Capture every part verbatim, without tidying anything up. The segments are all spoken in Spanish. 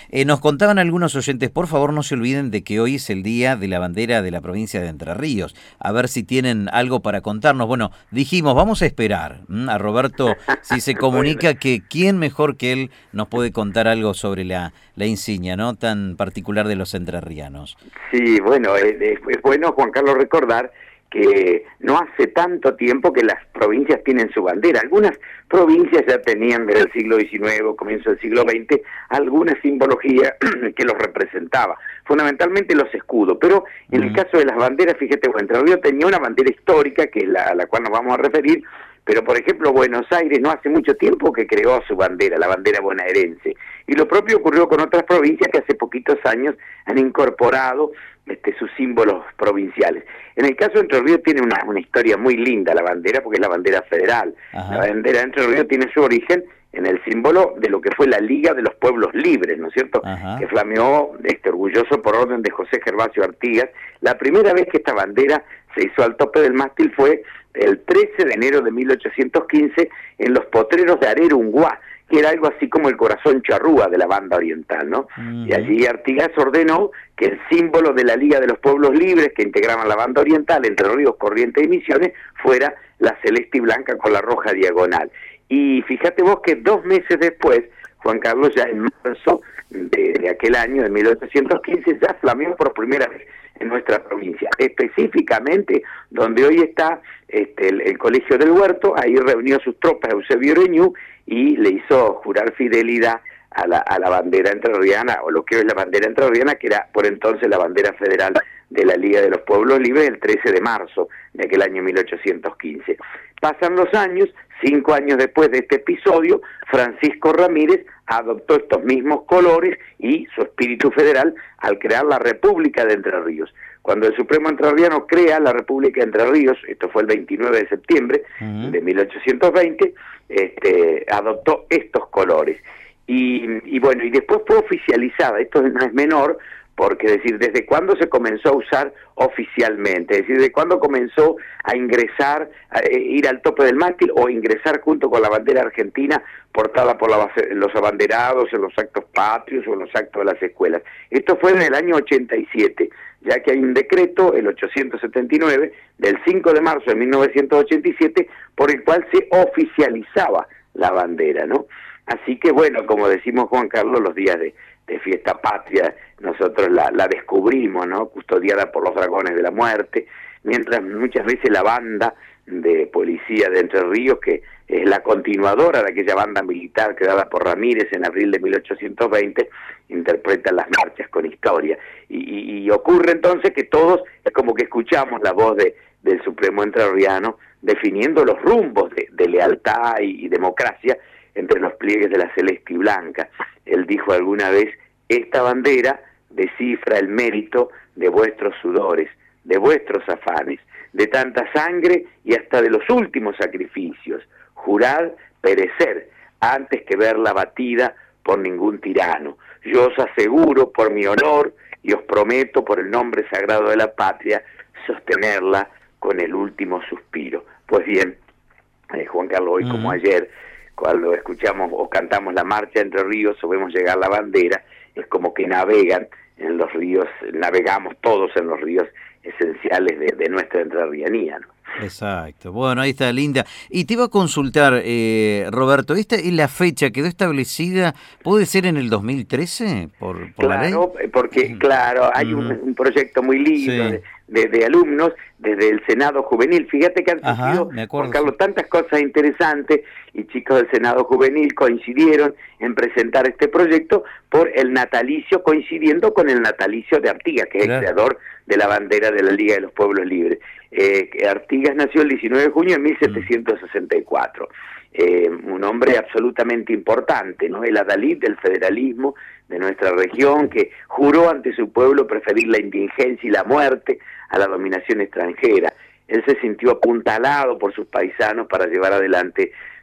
Eh, nos contaban algunos oyentes, por favor no se olviden de que hoy es el día de la bandera de la provincia de Entre Ríos. A ver si tienen algo para contarnos. Bueno, dijimos, vamos a esperar ¿m? a Roberto si se comunica Bueno. que quién mejor que él nos puede contar algo sobre la, la insignia, ¿no? Tan particular de los entrerrianos. Sí, bueno, es, es, es bueno, Juan Carlos, recordar que no hace tanto tiempo que las provincias tienen su bandera. Algunas provincias ya tenían desde el siglo diecinueve, comienzo del siglo veinte, alguna simbología que los representaba, fundamentalmente los escudos, pero en mm. el caso de las banderas, fíjate, bueno, Entre Ríos tenía una bandera histórica, que es la a la cual nos vamos a referir, pero por ejemplo Buenos Aires no hace mucho tiempo que creó su bandera, la bandera bonaerense, y lo propio ocurrió con otras provincias que hace poquitos años han incorporado este, sus símbolos provinciales. En el caso de Entre Ríos tiene una, una historia muy linda la bandera, porque es la bandera federal. Ajá. La bandera de Entre Ríos tiene su origen en el símbolo de lo que fue la Liga de los Pueblos Libres, ¿no es cierto?, Ajá. que flameó este, orgulloso por orden de José Gervasio Artigas. La primera vez que esta bandera se hizo al tope del mástil fue el trece de enero de mil ochocientos quince en los potreros de Arerunguá, que era algo así como el corazón charrúa de la banda oriental, ¿no? Uh-huh. Y allí Artigas ordenó que el símbolo de la Liga de los Pueblos Libres, que integraban la banda oriental, Entre Ríos, Corrientes y Misiones, fuera la celeste y blanca con la roja diagonal. Y fíjate vos que dos meses después, Juan Carlos, ya en marzo de, de aquel año, de mil ochocientos quince, ya flameó por primera vez en nuestra provincia, específicamente donde hoy está este, el, el Colegio del Huerto. Ahí reunió sus tropas Eusebio Oreñú y le hizo jurar fidelidad a la, a la bandera entrerriana, o lo que es la bandera entrerriana, que era por entonces la bandera federal de la Liga de los Pueblos Libres, el trece de marzo de aquel año mil ochocientos quince. Pasan los años, cinco años después de este episodio, Francisco Ramírez adoptó estos mismos colores y su espíritu federal al crear la República de Entre Ríos. Cuando el Supremo Entrerriano crea la República de Entre Ríos, esto fue el veintinueve de septiembre uh-huh. de mil ochocientos veinte, este, adoptó estos colores. Y, y bueno, y después fue oficializada, esto no es menor, porque es decir, desde cuándo se comenzó a usar oficialmente, es decir, desde cuándo comenzó a ingresar, a eh, ir al tope del mástil o ingresar junto con la bandera argentina portada por la, los abanderados en los actos patrios o en los actos de las escuelas. Esto fue en el año ochenta y siete, ya que hay un decreto, el ochocientos setenta y nueve, del cinco de marzo de mil novecientos ochenta y siete, por el cual se oficializaba la bandera, ¿no? Así que bueno, como decimos Juan Carlos, los días de, de fiesta patria, nosotros la, la descubrimos, ¿no?, custodiada por los dragones de la muerte, mientras muchas veces la banda de policía de Entre Ríos, que es la continuadora de aquella banda militar creada por Ramírez en abril de mil ochocientos veinte, interpreta las marchas con historia. Y, y, y ocurre entonces que todos, es como que escuchamos la voz de, del Supremo Entrerriano definiendo los rumbos de, de lealtad y, y democracia entre los pliegues de la celeste y blanca. Él dijo alguna vez: esta bandera descifra el mérito de vuestros sudores, de vuestros afanes, de tanta sangre y hasta de los últimos sacrificios. Jurad perecer antes que verla batida por ningún tirano. Yo os aseguro por mi honor y os prometo por el nombre sagrado de la patria sostenerla con el último suspiro. Pues bien, eh, Juan Carlos, hoy uh-huh. como ayer, cuando escuchamos o cantamos la marcha Entre Ríos o vemos llegar la bandera, es como que navegan en los ríos, navegamos todos en los ríos esenciales de, de nuestra entrerrianía, ¿no? Exacto. Bueno, ahí está, linda. Y te iba a consultar, eh, Roberto, ¿esta es la fecha? ¿Quedó establecida? ¿Puede ser en el dos mil trece? Por, por claro, la ley? porque, claro, hay uh-huh. un, un proyecto muy lindo sí. de, de, de alumnos desde el Senado Juvenil. Fíjate que han Ajá, sido, me acuerdo, Juan Carlos, sí. tantas cosas interesantes, y chicos del Senado Juvenil coincidieron en presentar este proyecto por el natalicio, coincidiendo con el natalicio de Artigas, que claro. es el creador de la bandera de la Liga de los Pueblos Libres. Eh, Artigas nació el diecinueve de junio de mil setecientos sesenta y cuatro, eh, un hombre absolutamente importante, ¿no?, el adalid del federalismo de nuestra región, que juró ante su pueblo preferir la indigencia y la muerte a la dominación extranjera. Él se sintió apuntalado por sus paisanos para llevar adelante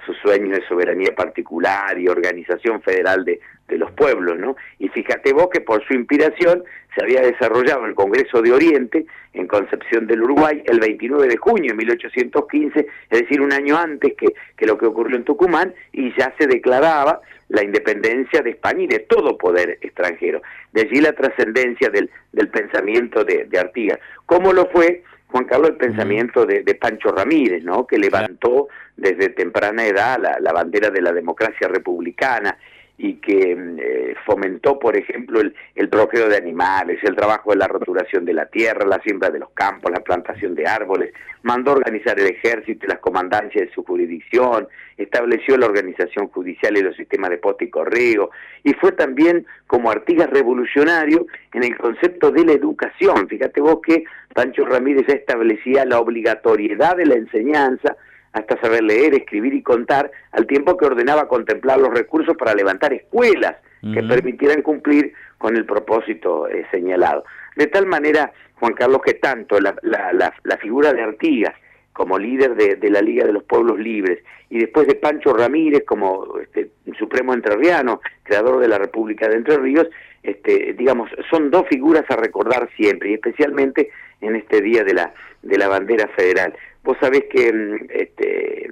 sus sueños de soberanía particular y organización federal de, de los pueblos, ¿no? Y fíjate vos que por su inspiración se había desarrollado el Congreso de Oriente en Concepción del Uruguay el veintinueve de junio de mil ochocientos quince, es decir, un año antes que, que lo que ocurrió en Tucumán, y ya se declaraba la independencia de España y de todo poder extranjero. De allí la trascendencia del, del pensamiento de, de Artigas. ¿Cómo lo fue, Juan Carlos, el pensamiento de, de Pancho Ramírez, ¿no? Que levantó desde temprana edad la, la bandera de la democracia republicana y que eh, fomentó, por ejemplo, el, el procreo de animales, el trabajo de la roturación de la tierra, la siembra de los campos, la plantación de árboles, mandó organizar el ejército y las comandancias de su jurisdicción, estableció la organización judicial y los sistemas de posta y correo, y fue también como Artigas revolucionario en el concepto de la educación. Fíjate vos que Pancho Ramírez ya establecía la obligatoriedad de la enseñanza, hasta saber leer, escribir y contar, al tiempo que ordenaba contemplar los recursos para levantar escuelas uh-huh. que permitieran cumplir con el propósito eh, señalado. De tal manera, Juan Carlos, que tanto la, la, la, la figura de Artigas como líder de, de la Liga de los Pueblos Libres, y después de Pancho Ramírez como este, supremo entrerriano, creador de la República de Entre Ríos, este, digamos, son dos figuras a recordar siempre, y especialmente en este día de la, de la bandera federal. Vos sabés que este,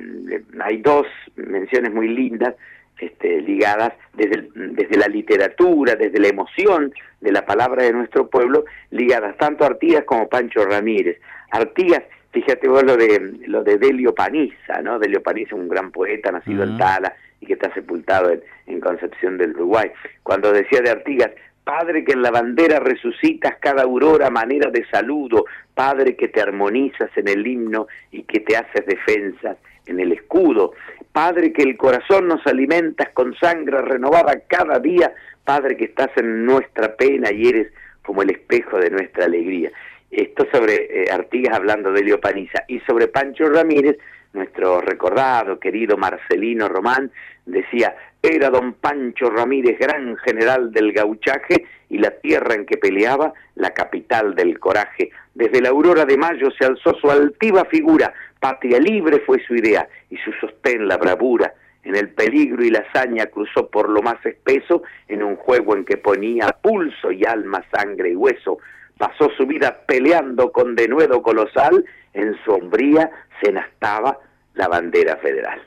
hay dos menciones muy lindas este, ligadas desde, el, desde la literatura, desde la emoción de la palabra de nuestro pueblo, ligadas tanto a Artigas como Pancho Ramírez. Artigas, fíjate vos lo de lo de Delio Paniza, ¿no? Delio Paniza, un gran poeta nacido uh-huh. en Tala y que está sepultado en, en Concepción del Uruguay. Cuando decía de Artigas: Padre que en la bandera resucitas cada aurora manera de saludo, Padre que te armonizas en el himno y que te haces defensas en el escudo, Padre que el corazón nos alimentas con sangre renovada cada día, Padre que estás en nuestra pena y eres como el espejo de nuestra alegría. Esto sobre eh, Artigas hablando de Delio Paniza, y sobre Pancho Ramírez, nuestro recordado, querido Marcelino Román, decía: era don Pancho Ramírez gran general del gauchaje y la tierra en que peleaba la capital del coraje. Desde la aurora de mayo se alzó su altiva figura, patria libre fue su idea y su sostén la bravura. En el peligro y la hazaña cruzó por lo más espeso, en un juego en que ponía pulso y alma, sangre y hueso. Pasó su vida peleando con denuedo colosal, en su hombría se enastaba la bandera federal.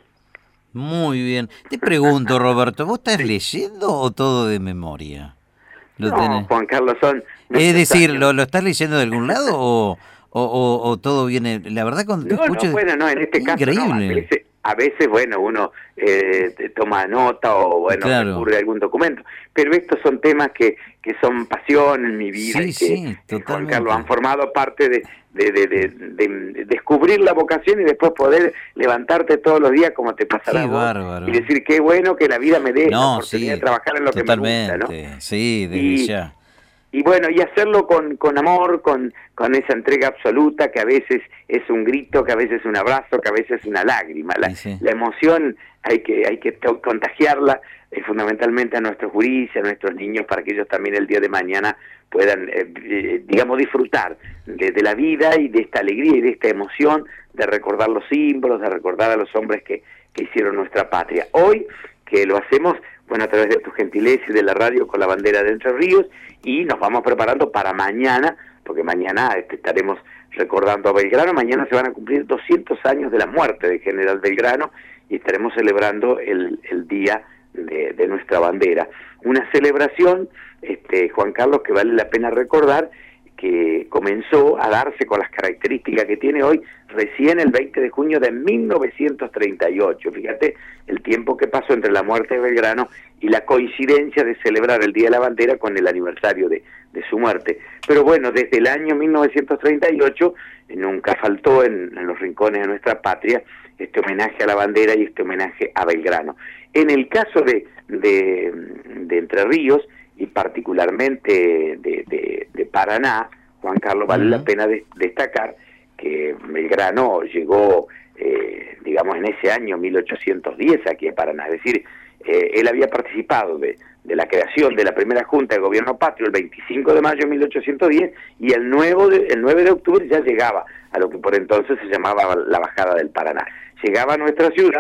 Muy bien. Te pregunto, Roberto, ¿vos estás leyendo o todo de memoria? ¿Lo no, tenés? Juan Carlos, son... Es decir, ¿lo, ¿lo estás leyendo de algún lado o, o, o, o todo viene? La verdad, cuando te no, escucho... No, bueno, no, en este caso increíble. No, a veces, a veces, bueno, uno eh, toma nota o, bueno, claro. recurre a algún documento. Pero estos son temas que, que son pasión en mi vida. Sí, y que, sí, totalmente. Juan Carlos, han formado parte de... De, de, de, de, de descubrir la vocación y después poder levantarte todos los días como te pasará a vos, bárbaro. Y decir qué bueno que la vida me dé no, la oportunidad sí, de trabajar en lo totalmente. que me gusta, ¿no? Sí, desde y, ya. Y bueno, y hacerlo con, con amor, con, con esa entrega absoluta, que a veces es un grito, que a veces es un abrazo, que a veces es una lágrima. La, sí, sí. la emoción hay que hay que contagiarla eh, fundamentalmente a nuestros juristas, a nuestros niños, para que ellos también el día de mañana puedan, eh, eh, digamos, disfrutar de, de la vida y de esta alegría y de esta emoción, de recordar los símbolos, de recordar a los hombres que, que hicieron nuestra patria. Hoy, que lo hacemos, bueno, a través de tu gentileza y de la radio con la bandera de Entre Ríos, y nos vamos preparando para mañana, porque mañana este, estaremos recordando a Belgrano. Mañana se van a cumplir doscientos años de la muerte de General Belgrano y estaremos celebrando el, el día de, de nuestra bandera. Una celebración, este, Juan Carlos, que vale la pena recordar, que comenzó a darse con las características que tiene hoy recién el veinte de junio de mil novecientos treinta y ocho. Fíjate el tiempo que pasó entre la muerte de Belgrano y la coincidencia de celebrar el Día de la Bandera con el aniversario de, de su muerte. Pero bueno, desde el año mil novecientos treinta y ocho eh, nunca faltó en, en los rincones de nuestra patria este homenaje a la bandera y este homenaje a Belgrano. En el caso de, de, de Entre Ríos, y particularmente de, de, de Paraná, Juan Carlos, vale uh-huh. la pena de, destacar que Belgrano llegó, eh, digamos, en ese año mil ochocientos diez aquí a Paraná, es decir, eh, él había participado de, de la creación de la primera Junta de Gobierno Patrio el veinticinco de mayo de mil ochocientos diez, y el, nuevo de, el nueve de octubre ya llegaba a lo que por entonces se llamaba la Bajada del Paraná. Llegaba a nuestra ciudad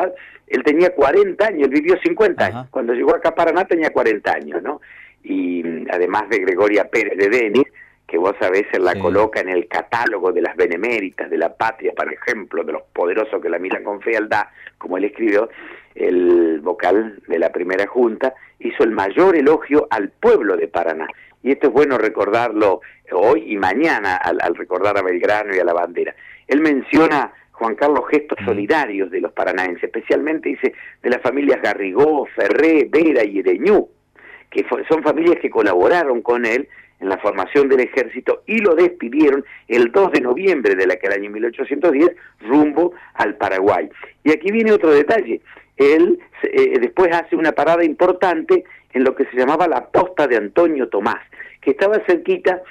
él tenía cuarenta años, él vivió cincuenta Ajá. años. Cuando llegó acá a Paraná tenía cuarenta años, ¿no? Y además de Gregoria Pérez de Denis, que vos sabés, él la Sí. coloca en el catálogo de las beneméritas de la patria, por ejemplo, de los poderosos que la miran con fealdad, como él escribió, el vocal de la primera junta hizo el mayor elogio al pueblo de Paraná. Y esto es bueno recordarlo hoy y mañana al, al recordar a Belgrano y a la bandera. Él menciona, Juan Carlos, gestos solidarios de los paranaenses, especialmente dice de las familias Garrigó, Ferré, Vera y Ereñú, que fue, son familias que colaboraron con él en la formación del ejército y lo despidieron el dos de noviembre de aquel año mil ochocientos diez rumbo al Paraguay. Y aquí viene otro detalle, él eh, después hace una parada importante en lo que se llamaba la posta de Antonio Tomás, que estaba cerquita,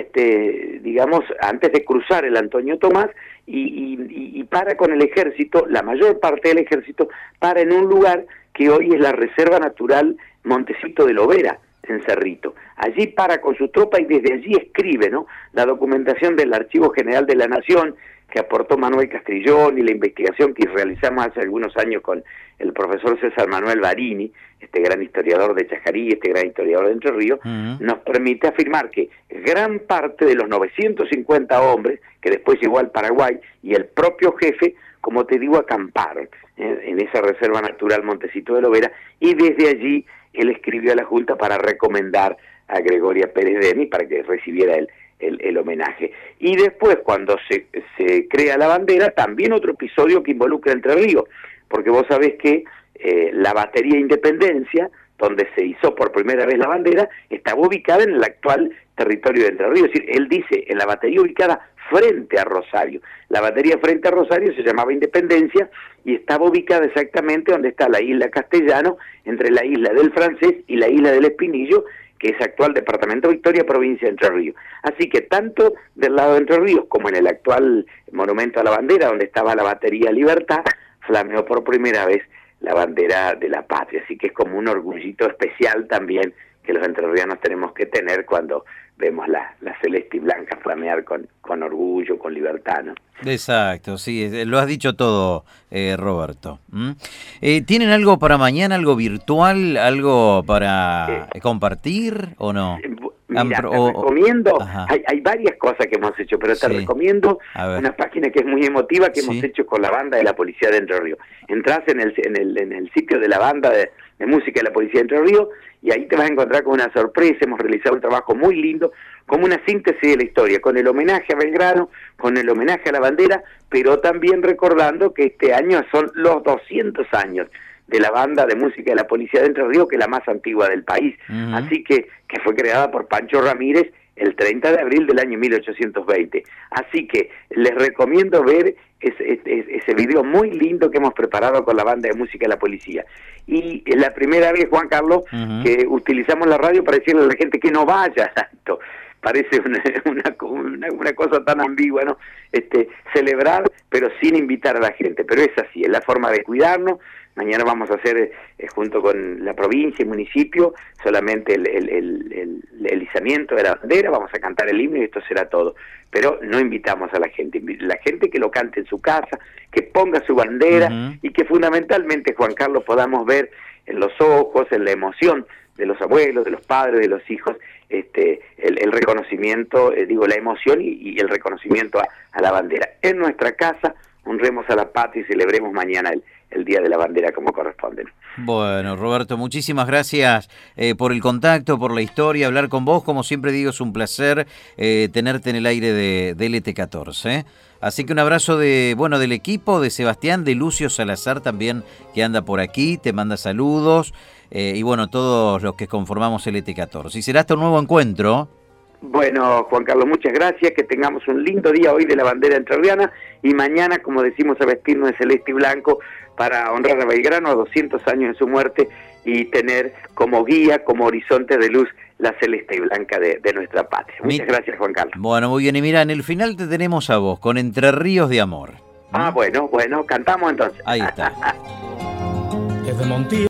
este, digamos, antes de cruzar el Antonio Tomás, y, y, y para con el ejército, la mayor parte del ejército, para en un lugar que hoy es la Reserva Natural Montecito de Lovera, en Cerrito. Allí para con su tropa y desde allí escribe, ¿no?, la documentación del Archivo General de la Nación que aportó Manuel Castrillón y la investigación que realizamos hace algunos años con el profesor César Manuel Barini, este gran historiador de Chajarí, este gran historiador de Entre Ríos, uh-huh. nos permite afirmar que gran parte de los novecientos cincuenta hombres que después llegó al Paraguay y el propio jefe, como te digo, acamparon eh, en esa Reserva Natural Montecito de Lovera, y desde allí él escribió a la Junta para recomendar a Gregoria Pérez de Denis para que recibiera el, el, el homenaje. Y después, cuando se, se crea la bandera, también otro episodio que involucra Entre Ríos, porque vos sabés que eh, la batería Independencia, donde se hizo por primera vez la bandera, estaba ubicada en el actual territorio de Entre Ríos. Es decir, él dice, en la batería ubicada frente a Rosario. La batería frente a Rosario se llamaba Independencia y estaba ubicada exactamente donde está la isla Castellano, entre la isla del Francés y la isla del Espinillo, que es actual departamento Victoria, provincia de Entre Ríos. Así que tanto del lado de Entre Ríos como en el actual monumento a la bandera, donde estaba la batería Libertad, flameó por primera vez la bandera de la patria. Así que es como un orgullito especial también que los entrerrianos tenemos que tener cuando vemos la, la celeste y blanca flamear con, con orgullo, con libertad, ¿no? Exacto, sí, lo has dicho todo, eh, Roberto. ¿Mm? Eh, ¿Tienen algo para mañana, algo virtual, algo para eh, compartir o no? Mira, te o, recomiendo, hay, hay varias cosas que hemos hecho, pero te sí. recomiendo una página que es muy emotiva que sí. hemos hecho con la banda de la Policía de Entre Ríos. Entrás en el, en el, en el sitio de la banda de, de música de la Policía de Entre Ríos y ahí te vas a encontrar con una sorpresa. Hemos realizado un trabajo muy lindo, como una síntesis de la historia, con el homenaje a Belgrano, con el homenaje a la bandera, pero también recordando que este año son los doscientos años de la banda de música de la Policía de Entre Ríos, que es la más antigua del país. Uh-huh. Así que, que fue creada por Pancho Ramírez el treinta de abril del año mil ochocientos veinte. Así que les recomiendo ver ese, ese, ese video muy lindo que hemos preparado con la banda de música de la Policía. Y es la primera vez, Juan Carlos, uh-huh. que utilizamos la radio para decirle a la gente que no vaya tanto. Parece una, una, una, una cosa tan ambigua, ¿no? Este, celebrar, pero sin invitar a la gente. Pero es así, es la forma de cuidarnos. Mañana vamos a hacer, eh, junto con la provincia y municipio, solamente el, el, el, el, el izamiento de la bandera, vamos a cantar el himno y esto será todo. Pero no invitamos a la gente, la gente que lo cante en su casa, que ponga su bandera uh-huh. y que fundamentalmente, Juan Carlos, podamos ver en los ojos, en la emoción de los abuelos, de los padres, de los hijos, este, el, el reconocimiento, eh, digo, la emoción y, y el reconocimiento a, a la bandera. En nuestra casa, honremos a la patria y celebremos mañana el, el Día de la Bandera como corresponde. Bueno, Roberto, muchísimas gracias eh, por el contacto, por la historia, hablar con vos. Como siempre digo, es un placer eh, tenerte en el aire de, de L T catorce. Así que un abrazo de bueno del equipo, de Sebastián, de Lucio Salazar también, que anda por aquí, te manda saludos, eh, y bueno, todos los que conformamos L T catorce. Y será hasta un nuevo encuentro. Bueno, Juan Carlos, muchas gracias, que tengamos un lindo día hoy de la bandera entrerriana y mañana, como decimos, a vestirnos de celeste y blanco para honrar a Belgrano a doscientos años de su muerte y tener como guía, como horizonte de luz, la celeste y blanca de, de nuestra patria. Muchas Mi... gracias, Juan Carlos. Bueno, muy bien, y mira, en el final te tenemos a vos, con Entre Ríos de Amor. Ah, bueno, bueno, cantamos entonces. Ahí está. Es de Montiel.